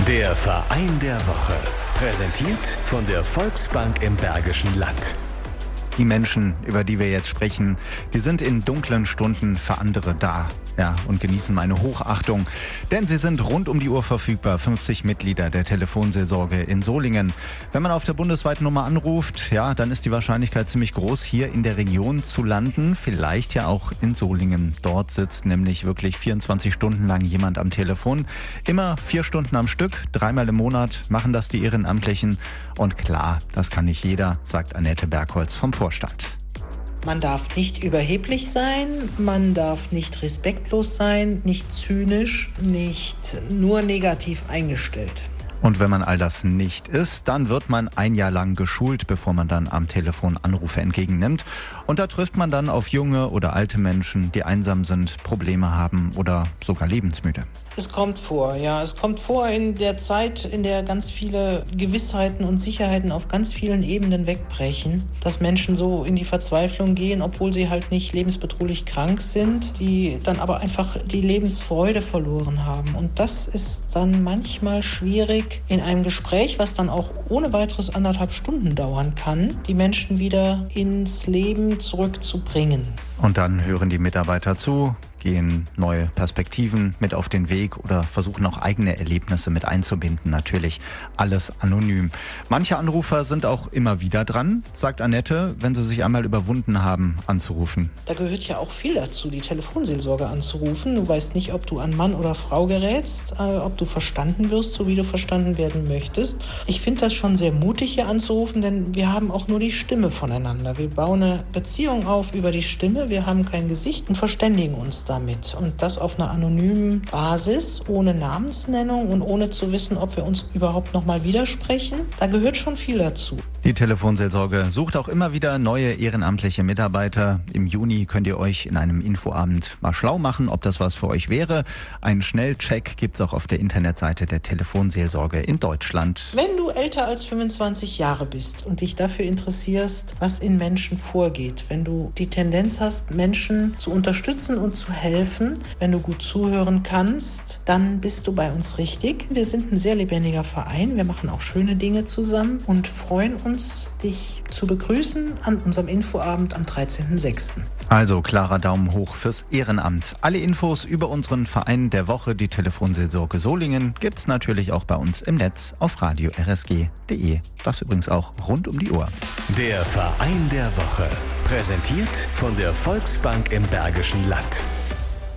Der Verein der Woche. Präsentiert von der Volksbank im Bergischen Land. Die Menschen, über die wir jetzt sprechen, die sind in dunklen Stunden für andere da. Ja, und genießen meine Hochachtung. Denn sie sind rund um die Uhr verfügbar. 50 Mitglieder der Telefonseelsorge in Solingen. Wenn man auf der bundesweiten Nummer anruft, ja, dann ist die Wahrscheinlichkeit ziemlich groß, hier in der Region zu landen. Vielleicht ja auch in Solingen. Dort sitzt nämlich wirklich 24 Stunden lang jemand am Telefon. Immer 4 Stunden am Stück, 3-mal im Monat machen das die Ehrenamtlichen. Und klar, das kann nicht jeder, sagt Annette Bergholz vom Vorstand. Man darf nicht überheblich sein, man darf nicht respektlos sein, nicht zynisch, nicht nur negativ eingestellt. Und wenn man all das nicht ist, dann wird man ein Jahr lang geschult, bevor man dann am Telefon Anrufe entgegennimmt. Und da trifft man dann auf junge oder alte Menschen, die einsam sind, Probleme haben oder sogar lebensmüde. Es kommt vor, ja. Es kommt vor in der Zeit, in der ganz viele Gewissheiten und Sicherheiten auf ganz vielen Ebenen wegbrechen, dass Menschen so in die Verzweiflung gehen, obwohl sie halt nicht lebensbedrohlich krank sind, die dann aber einfach die Lebensfreude verloren haben. Und das ist dann manchmal schwierig in einem Gespräch, was dann auch ohne weiteres 1,5 Stunden dauern kann, die Menschen wieder ins Leben zurückzubringen. Und dann hören die Mitarbeiter zu, gehen neue Perspektiven mit auf den Weg oder versuchen auch eigene Erlebnisse mit einzubinden. Natürlich alles anonym. Manche Anrufer sind auch immer wieder dran, sagt Annette, wenn sie sich einmal überwunden haben, anzurufen. Da gehört ja auch viel dazu, die Telefonseelsorge anzurufen. Du weißt nicht, ob du an Mann oder Frau gerätst, ob du verstanden wirst, so wie du verstanden werden möchtest. Ich finde das schon sehr mutig, hier anzurufen, denn wir haben auch nur die Stimme voneinander. Wir bauen eine Beziehung auf über die Stimme, wir haben kein Gesicht und verständigen uns damit. Und das auf einer anonymen Basis, ohne Namensnennung und ohne zu wissen, ob wir uns überhaupt noch mal widersprechen. Da gehört schon viel dazu. Die Telefonseelsorge sucht auch immer wieder neue ehrenamtliche Mitarbeiter. Im Juni könnt ihr euch in einem Infoabend mal schlau machen, ob das was für euch wäre. Einen Schnellcheck gibt's auch auf der Internetseite der Telefonseelsorge in Deutschland. Wenn du älter als 25 Jahre bist und dich dafür interessierst, was in Menschen vorgeht, wenn du die Tendenz hast, Menschen zu unterstützen und zu helfen, wenn du gut zuhören kannst, dann bist du bei uns richtig. Wir sind ein sehr lebendiger Verein. Wir machen auch schöne Dinge zusammen und freuen uns, dich zu begrüßen an unserem Infoabend am 13.06. Also klarer Daumen hoch fürs Ehrenamt. Alle Infos über unseren Verein der Woche, die Telefonseelsorge Solingen, gibt's natürlich auch bei uns im Netz auf radio-rsg.de. Das übrigens auch rund um die Uhr. Der Verein der Woche. Präsentiert von der Volksbank im Bergischen Land.